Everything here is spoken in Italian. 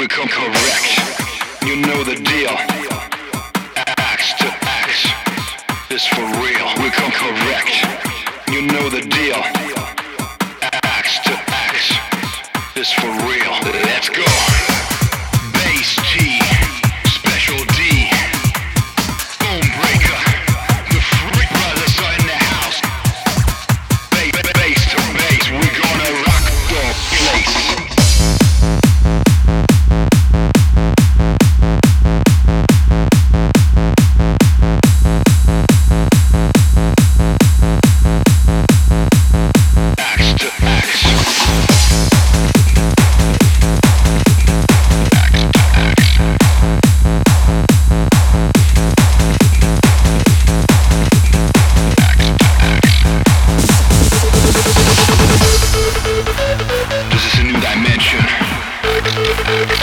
come correct. You know the deal. Axe to axe. This for real. We come correct. You know the deal. Axe to axe. This for real.